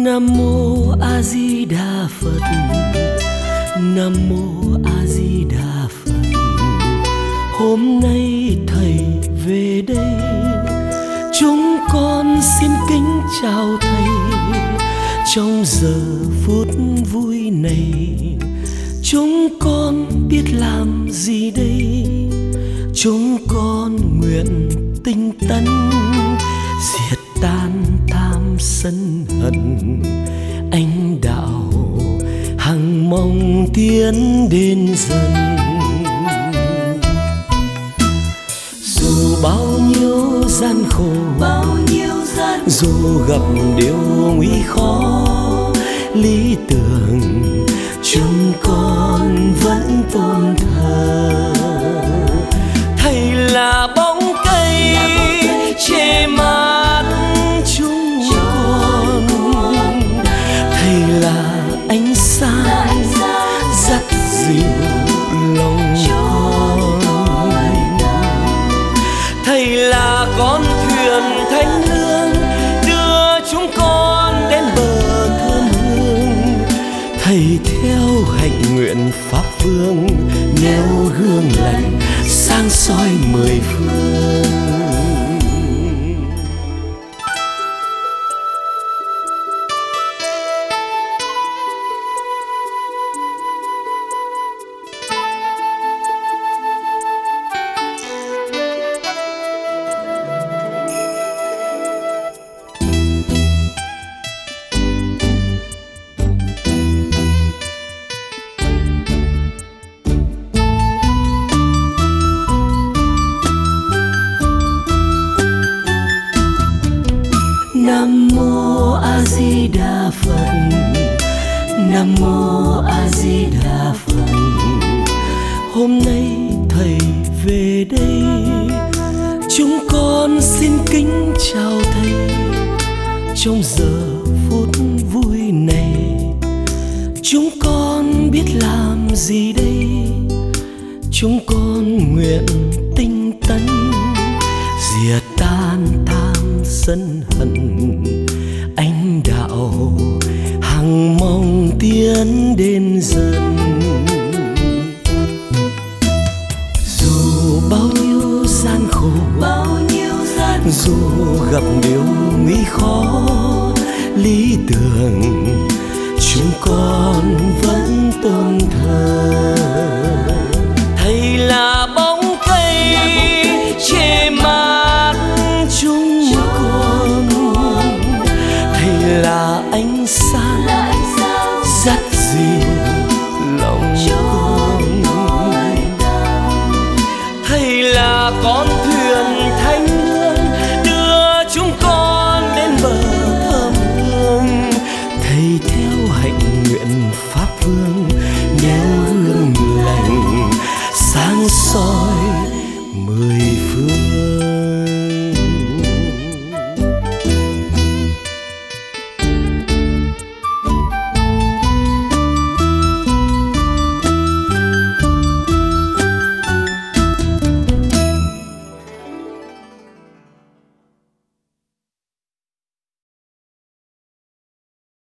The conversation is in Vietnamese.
Nam mô A Di Đà Phật. Nam mô A Di Đà Phật. Hôm nay thầy về đây, chúng con xin kính chào thầy. Trong giờ phút vui này, chúng con biết làm gì đây? Chúng con nguyện tinh tấn, diệt tan tham sân hận, anh đạo hằng mong tiến đến dần. Dù bao nhiêu gian khổ, dù gặp điều nguy khó, lý tưởng chúng con vẫn tôn thờ. Thầy là bóng cây che mát chúng con, thầy là ánh sáng dắt dịu lòng con. Thầy là con thuyền thánh lương đưa chúng con đến bờ thơm hương. Thầy theo hạnh nguyện pháp vương, nêu gương lành sáng soi mười phương. Nam mô A Di Đà Phật. Nam mô A Di Đà Phật. Hôm nay thầy về đây, chúng con xin kính chào thầy. Trong giờ phút vui này, chúng con biết làm gì đây? Chúng con nguyện tinh tấn, diệt tan tham sân hận, anh đạo hằng mong tiến đến dần. Dù bao nhiêu gian khổ, dù gặp điều nguy khó, lý tưởng chúng con vẫn tôn thờ. Thầy là bóng cây che mát chúng con, thầy là ánh sáng dắt dịu lòng con. Thầy là con thuyền thánh lương đưa chúng con đến bờ thơm hương. Thầy theo hạnh nguyện pháp vương, nêu gương lành sáng soi mười